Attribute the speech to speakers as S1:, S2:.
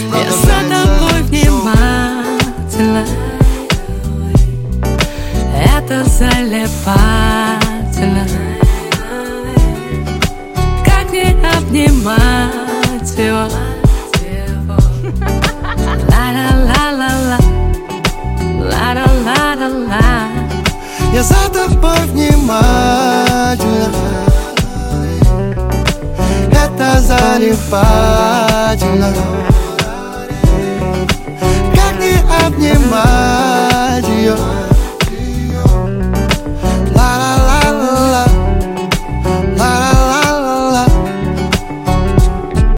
S1: Я за тобой внимательно. Это залипательно. Как не обнимать его? Ла-ла-ла-ла-ла, ла-ла-ла-ла-ла.
S2: Я за тобой внимательно. Это залипательно.